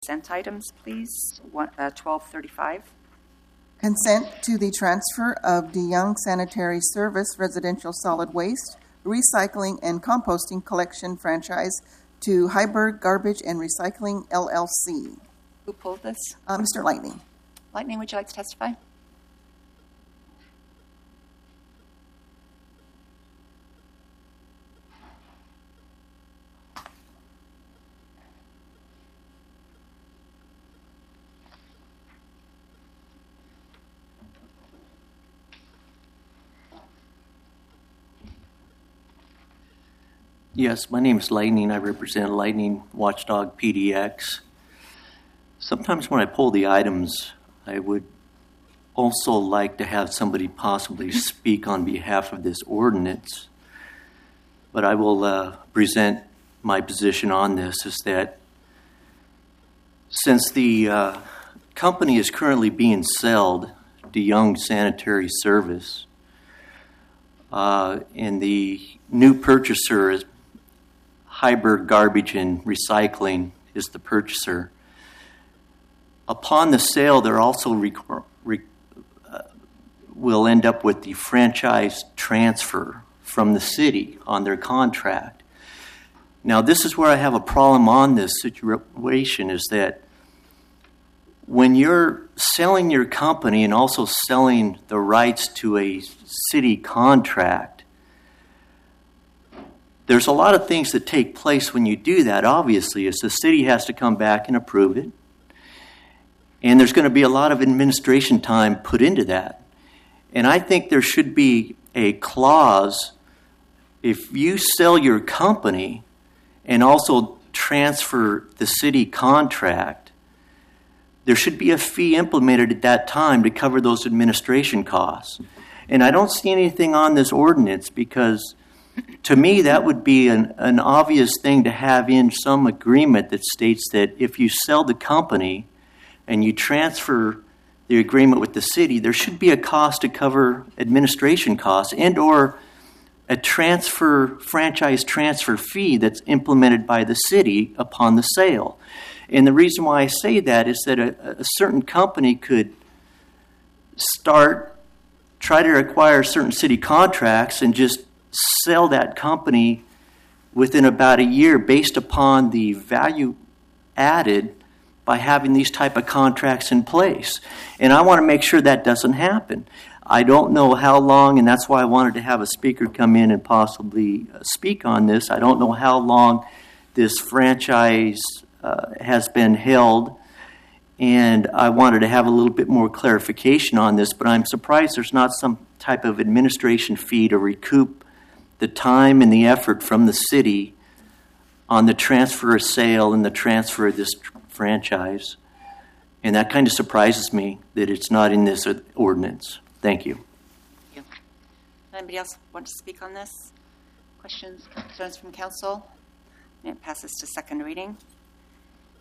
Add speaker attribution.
Speaker 1: Consent items, please. 1235.
Speaker 2: Consent to the transfer of DeYoung Sanitary Service Residential Solid Waste, Recycling and Composting Collection franchise to Heiberg Garbage and Recycling, LLC.
Speaker 1: Who pulled this?
Speaker 2: Mr. Lightning.
Speaker 1: Lightning, would you like to testify?
Speaker 3: Yes, my name is Lightning. I represent Lightning Watchdog PDX. Sometimes when I pull the items, I would also like to have somebody possibly speak on behalf of this ordinance. But I will present my position on this is that since the company is currently being sold, DeYoung Sanitary Service, and the new purchaser is Heiberg Garbage and Recycling is the purchaser. Upon the sale, they're also will end up with the franchise transfer from the city on their contract. Now, this is where I have a problem on this situation is that when you're selling your company and also selling the rights to a city contract, there's a lot of things that take place when you do that, obviously, is the city has to come back and approve it. And there's going to be a lot of administration time put into that. And I think there should be a clause, if you sell your company and also transfer the city contract, there should be a fee implemented at that time to cover those administration costs. And I don't see anything on this ordinance because to me, that would be an obvious thing to have in some agreement that states that if you sell the company and you transfer the agreement with the city, there should be a cost to cover administration costs and or a franchise transfer fee that's implemented by the city upon the sale. And the reason why I say that is that a certain company could try to acquire certain city contracts and just sell that company within about a year based upon the value added by having these type of contracts in place. And I want to make sure that doesn't happen. I don't know how long, and that's why I wanted to have a speaker come in and possibly speak on this. I don't know how long this franchise has been held, and I wanted to have a little bit more clarification on this, but I'm surprised there's not some type of administration fee to recoup the time and the effort from the city on the transfer of sale and the transfer of this franchise. And that kind of surprises me that it's not in this ordinance. Thank you.
Speaker 1: Thank you. Anybody else want to speak on this? Questions, concerns from council? And it passes to second reading.